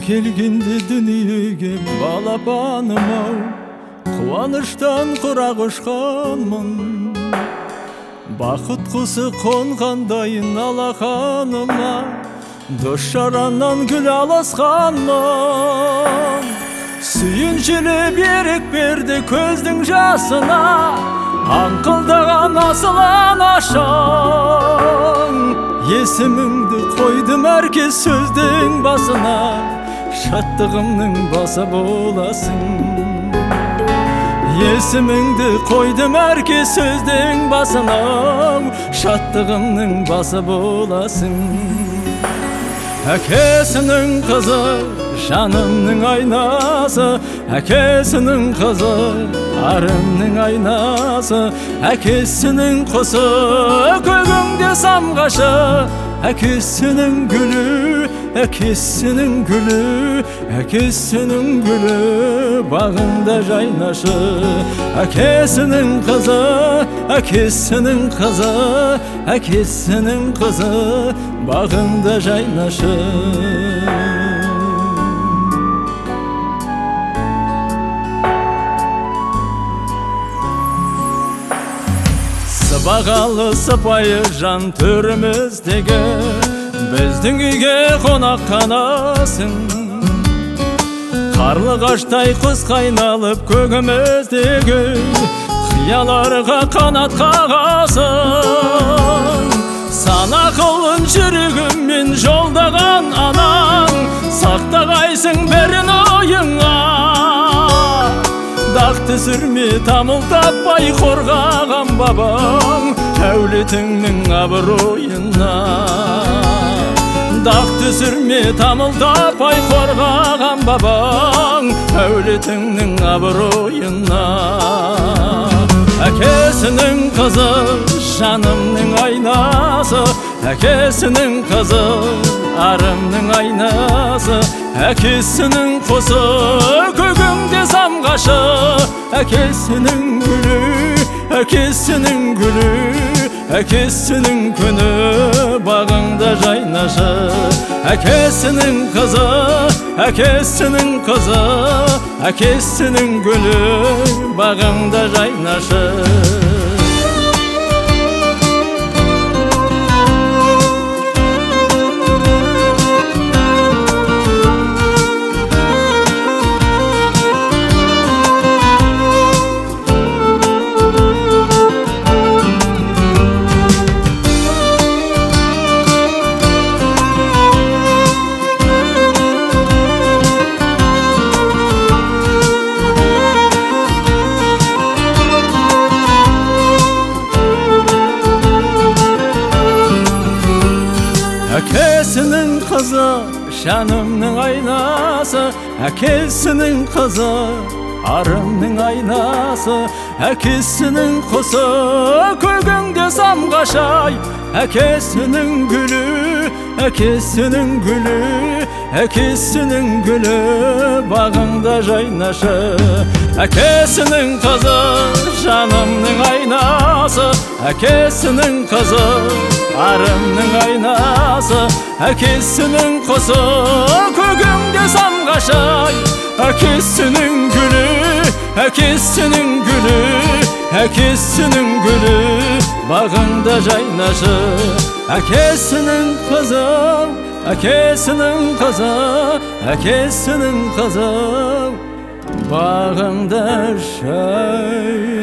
келгенде дүниеге балапаным-ау, қуаныштан құрақ ұшқанмын. Бақыт құсы қонғандайын алақаныма, дос жараннан гүл алысқанмын. Сүйіншілі берік берді көздің жасына, аңқылдаған асыл анашың. Есіміңді қойдым әркез сөздің басына, шаттығымның басы боласың. Есіміңді қойдым әркез сөздің басына, шаттығымның басы боласың. Әкесінің қызы, жанымның айнасы, әкесінің қызы, арымның айнасы, әкесінің құсы, көгіңде самғашы, әкесінің гүлі, әкесінің гүлі, әкесінің гүлі, бағында жайнашы. Әкесінің қызы, әкесінің қызы, әкесінің қызы, бағында жайнашы. Бағалы сыпайы жан төріміздегі, біздің үйге қонақ қанасың. Қарлығаштай құс қайналып көгіміздегі, қияларға қанат қағасың. Сана қылын жүрегіммен жолдаған анаң, сақтағайсың бәрін ойыңа. Дақ түсірме тамыл таппай қорғаған бабаң, әулетіңнің абыройына. Дақ түсірме тамыл таппай қорғаған бабаң, әулетіңнің абыройына. Әкесінің қызы, жанымның айнасы, әкесінің қызы, арымның айнасы, әкесінің құсы, көгіңде самғашы, әкесінің гүлі, әкесінің гүлі, әкесінің күні, бағыңда жайнашы. Әкесінің қызы, әкесінің қызы, әкесінің гүлі, бағыңда жайнашы. Әкесінің қызы, жанымның айнасы, әкесінің қызы, арымның айнасы, әкесінің құсы, көгіңде самғашай, әкесінің гүлі, әкесінің гүлі, әкесінің гүлі, бағыңда жайнашы. Әкесінің қызы, жанымның айнасы, әкесінің қызы, арымның айнасы, әкесінің құсы, көгіңде самғашай, әкесінің гүлі, әкесінің гүлі, әкесінің гүлі, бағыңда жайнашы. Әкесінің қызы, әкесінің қызы, әкесінің қызы, бағыңда жайнашы.